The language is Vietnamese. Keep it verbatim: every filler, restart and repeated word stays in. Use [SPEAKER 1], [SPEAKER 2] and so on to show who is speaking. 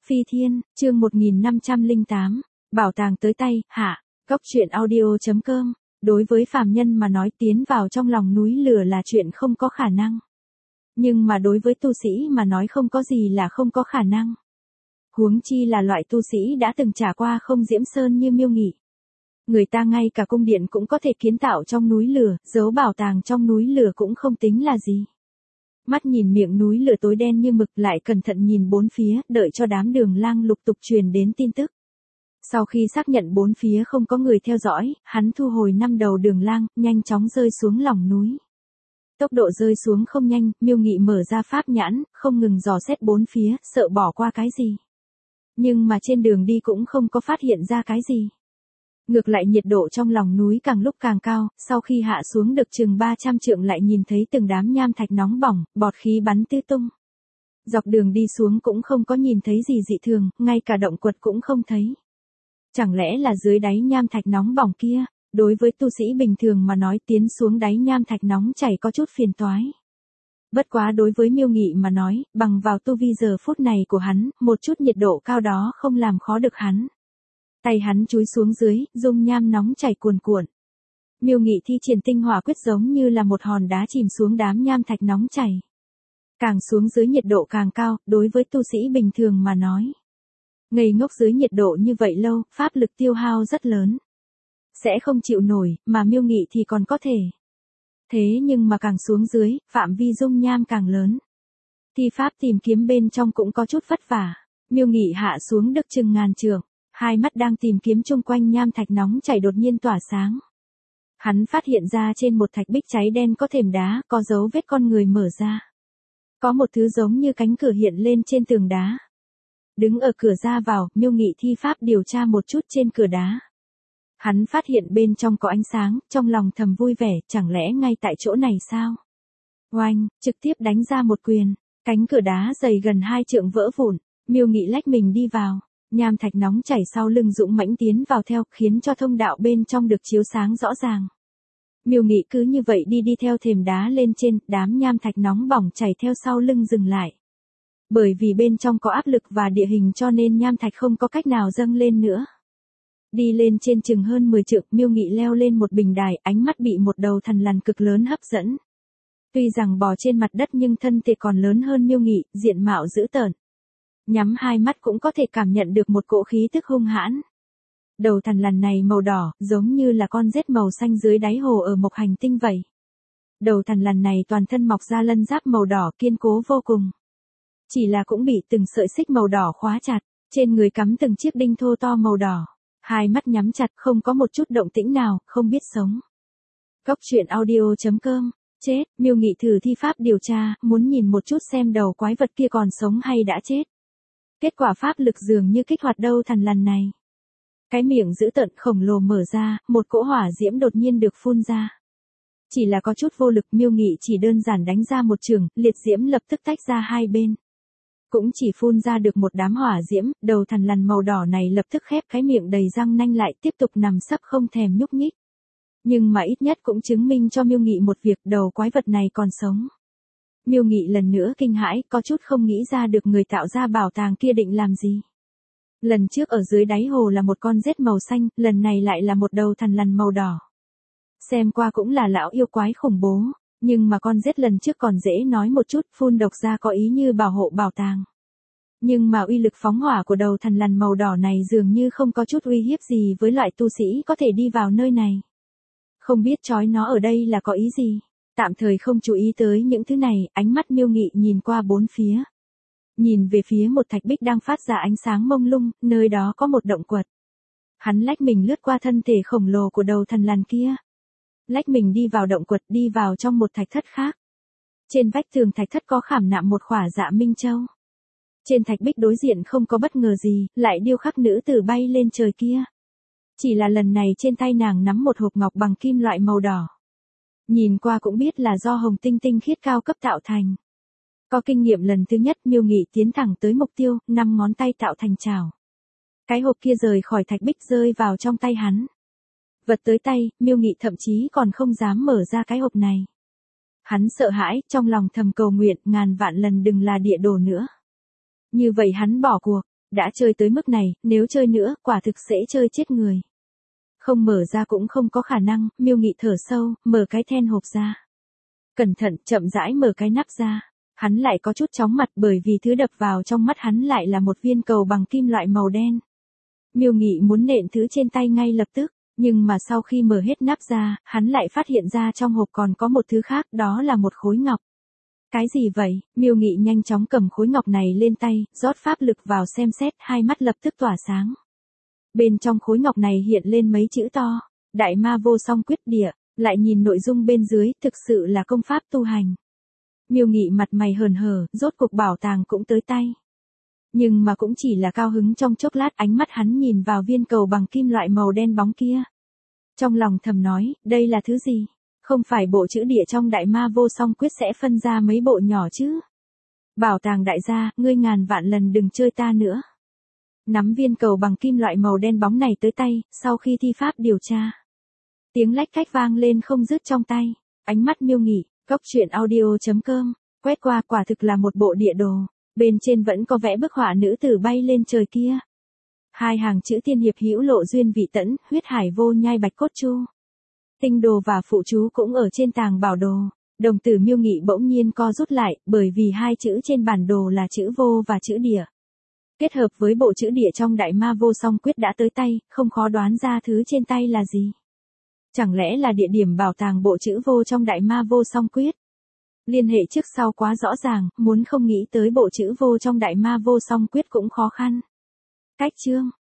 [SPEAKER 1] Phi Thiên, chương một nghìn năm trăm lẻ tám, bảo tàng tới tay, hạ, góc truyện audio.com, đối với phàm nhân mà nói tiến vào trong lòng núi lửa là chuyện không có khả năng. Nhưng mà đối với tu sĩ mà nói không có gì là không có khả năng. Huống chi là loại tu sĩ đã từng trải qua không diễm sơn như Miêu Nghị. Người ta ngay cả cung điện cũng có thể kiến tạo trong núi lửa, giấu bảo tàng trong núi lửa cũng không tính là gì. Mắt nhìn miệng núi lửa tối đen như mực lại cẩn thận nhìn bốn phía, đợi cho đám đường lang lục tục truyền đến tin tức. Sau khi xác nhận bốn phía không có người theo dõi, hắn thu hồi năm đầu đường lang, nhanh chóng rơi xuống lòng núi. Tốc độ rơi xuống không nhanh, Miêu Nghị mở ra pháp nhãn, không ngừng dò xét bốn phía, sợ bỏ qua cái gì. Nhưng mà trên đường đi cũng không có phát hiện ra cái gì. Ngược lại nhiệt độ trong lòng núi càng lúc càng cao, sau khi hạ xuống được chừng ba trăm trượng lại nhìn thấy từng đám nham thạch nóng bỏng, bọt khí bắn tứ tung. Dọc đường đi xuống cũng không có nhìn thấy gì dị thường, ngay cả động quật cũng không thấy. Chẳng lẽ là dưới đáy nham thạch nóng bỏng kia, đối với tu sĩ bình thường mà nói tiến xuống đáy nham thạch nóng chảy có chút phiền toái. Bất quá đối với Miêu Nghị mà nói, bằng vào tu vi giờ phút này của hắn, một chút nhiệt độ cao đó không làm khó được hắn. Tay hắn chúi xuống dưới, dung nham nóng chảy cuồn cuộn. Miêu Nghị thi triển tinh hỏa quyết giống như là một hòn đá chìm xuống đám nham thạch nóng chảy. Càng xuống dưới nhiệt độ càng cao, đối với tu sĩ bình thường mà nói. Ngây ngốc dưới nhiệt độ như vậy lâu, pháp lực tiêu hao rất lớn. Sẽ không chịu nổi, mà Miêu Nghị thì còn có thể. Thế nhưng mà càng xuống dưới, phạm vi dung nham càng lớn. Thi pháp tìm kiếm bên trong cũng có chút vất vả. Miêu Nghị hạ xuống được chừng ngàn trượng. Hai mắt đang tìm kiếm chung quanh nham thạch nóng chảy đột nhiên tỏa sáng. Hắn phát hiện ra trên một thạch bích cháy đen có thềm đá, có dấu vết con người mở ra. Có một thứ giống như cánh cửa hiện lên trên tường đá. Đứng ở cửa ra vào, Miêu Nghị thi pháp điều tra một chút trên cửa đá. Hắn phát hiện bên trong có ánh sáng, trong lòng thầm vui vẻ, chẳng lẽ ngay tại chỗ này sao? Oanh, trực tiếp đánh ra một quyền, cánh cửa đá dày gần hai trượng vỡ vụn, Miêu Nghị lách mình đi vào. Nham thạch nóng chảy sau lưng dũng mãnh tiến vào theo, khiến cho thông đạo bên trong được chiếu sáng rõ ràng. Miêu Nghị cứ như vậy đi đi theo thềm đá lên trên, đám nham thạch nóng bỏng chảy theo sau lưng dừng lại. Bởi vì bên trong có áp lực và địa hình cho nên nham thạch không có cách nào dâng lên nữa. Đi lên trên chừng hơn mười trượng, Miêu Nghị leo lên một bình đài, ánh mắt bị một đầu thằn lằn cực lớn hấp dẫn. Tuy rằng bò trên mặt đất nhưng thân thể còn lớn hơn Miêu Nghị, diện mạo dữ tợn. Nhắm hai mắt cũng có thể cảm nhận được một cỗ khí tức hung hãn. Đầu thằn lằn này màu đỏ, giống như là con rết màu xanh dưới đáy hồ ở Mộc Hành Tinh vậy. Đầu thằn lằn này toàn thân mọc ra lân giáp màu đỏ kiên cố vô cùng. Chỉ là cũng bị từng sợi xích màu đỏ khóa chặt, trên người cắm từng chiếc đinh thô to màu đỏ. Hai mắt nhắm chặt không có một chút động tĩnh nào, không biết sống. Góc truyện audio.com, chết, Miêu Nghị thử thi pháp điều tra, muốn nhìn một chút xem đầu quái vật kia còn sống hay đã chết. Kết quả pháp lực dường như kích hoạt đâu thằn lằn này. Cái miệng dữ tợn khổng lồ mở ra, một cỗ hỏa diễm đột nhiên được phun ra. Chỉ là có chút vô lực, Miêu Nghị chỉ đơn giản đánh ra một chưởng, liệt diễm lập tức tách ra hai bên. Cũng chỉ phun ra được một đám hỏa diễm, đầu thằn lằn màu đỏ này lập tức khép cái miệng đầy răng nanh lại tiếp tục nằm sấp không thèm nhúc nhích. Nhưng mà ít nhất cũng chứng minh cho Miêu Nghị một việc, đầu quái vật này còn sống. Miêu Nghị lần nữa kinh hãi, có chút không nghĩ ra được người tạo ra bảo tàng kia định làm gì. Lần trước ở dưới đáy hồ là một con rết màu xanh, lần này lại là một đầu thằn lằn màu đỏ. Xem qua cũng là lão yêu quái khủng bố, nhưng mà con rết lần trước còn dễ nói một chút, phun độc ra có ý như bảo hộ bảo tàng. Nhưng mà uy lực phóng hỏa của đầu thằn lằn màu đỏ này dường như không có chút uy hiếp gì với loại tu sĩ có thể đi vào nơi này. Không biết trói nó ở đây là có ý gì. Tạm thời không chú ý tới những thứ này, ánh mắt Miêu Nghị nhìn qua bốn phía. Nhìn về phía một thạch bích đang phát ra ánh sáng mông lung, nơi đó có một động quật. Hắn lách mình lướt qua thân thể khổng lồ của đầu thằn lằn kia. Lách mình đi vào động quật, đi vào trong một thạch thất khác. Trên vách tường thạch thất có khảm nạm một khỏa dạ minh châu. Trên thạch bích đối diện không có bất ngờ gì, lại điêu khắc nữ tử bay lên trời kia. Chỉ là lần này trên tay nàng nắm một hộp ngọc bằng kim loại màu đỏ. Nhìn qua cũng biết là do hồng tinh tinh khiết cao cấp tạo thành. Có kinh nghiệm lần thứ nhất, Miêu Nghị tiến thẳng tới mục tiêu, năm ngón tay tạo thành chảo. Cái hộp kia rời khỏi thạch bích rơi vào trong tay hắn. Vật tới tay, Miêu Nghị thậm chí còn không dám mở ra cái hộp này. Hắn sợ hãi, trong lòng thầm cầu nguyện, ngàn vạn lần đừng là địa đồ nữa. Như vậy hắn bỏ cuộc, Đã chơi tới mức này, nếu chơi nữa, quả thực sẽ chơi chết người. Không mở ra cũng không có khả năng, Miêu Nghị thở sâu, mở cái then hộp ra. Cẩn thận, chậm rãi mở cái nắp ra. Hắn lại có chút chóng mặt bởi vì thứ đập vào trong mắt hắn lại là một viên cầu bằng kim loại màu đen. Miêu Nghị muốn nện thứ trên tay ngay lập tức, nhưng mà sau khi mở hết nắp ra, hắn lại phát hiện ra trong hộp còn có một thứ khác, đó là một khối ngọc. Cái gì vậy? Miêu Nghị nhanh chóng cầm khối ngọc này lên tay, rót pháp lực vào xem xét, hai mắt lập tức tỏa sáng. Bên trong khối ngọc này hiện lên mấy chữ to, Đại Ma Vô Song Quyết Địa, lại nhìn nội dung bên dưới, thực sự là công pháp tu hành. Miêu Nghị mặt mày hờn hở, rốt cuộc bảo tàng cũng tới tay. Nhưng mà cũng chỉ là cao hứng trong chốc lát, ánh mắt hắn nhìn vào viên cầu bằng kim loại màu đen bóng kia. Trong lòng thầm nói, đây là thứ gì? Không phải bộ chữ địa trong Đại Ma Vô Song Quyết sẽ phân ra mấy bộ nhỏ chứ? Bảo tàng đại gia, ngươi ngàn vạn lần đừng chơi ta nữa. Nắm viên cầu bằng kim loại màu đen bóng này tới tay, sau khi thi pháp điều tra. Tiếng lách cách vang lên không dứt trong tay. Ánh mắt Miêu Nghị, Cốc Truyện Audio chấm com, quét qua quả thực là một bộ địa đồ. Bên trên vẫn có vẽ bức họa nữ tử bay lên trời kia. Hai hàng chữ tiên hiệp hữu lộ duyên vị tẫn, huyết hải vô nhai bạch cốt chu. Tinh đồ và phụ chú cũng ở trên tàng bảo đồ. Đồng tử Miêu Nghị bỗng nhiên co rút lại, bởi vì hai chữ trên bản đồ là chữ vô và chữ địa. Kết hợp với bộ chữ địa trong Đại Ma Vô Song Quyết đã tới tay, không khó đoán ra thứ trên tay là gì. Chẳng lẽ là địa điểm bảo tàng bộ chữ vô trong Đại Ma Vô Song Quyết? Liên hệ trước sau quá rõ ràng, muốn không nghĩ tới bộ chữ vô trong Đại Ma Vô Song Quyết cũng khó khăn. Cách chương